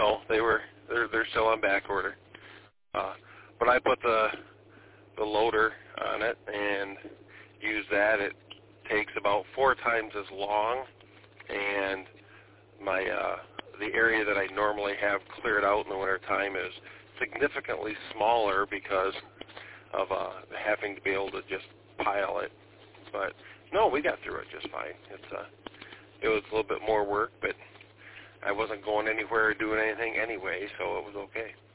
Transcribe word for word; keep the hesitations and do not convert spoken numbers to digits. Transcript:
no, they were they're they're still on back order. Uh, but I put the the loader on it and use that. It takes about four times as long, and my uh, the area that I normally have cleared out in the wintertime is significantly smaller because of uh, having to be able to just pile it. But no, we got through it just fine. It's uh, it was a little bit more work, but I wasn't going anywhere or doing anything anyway, so it was okay.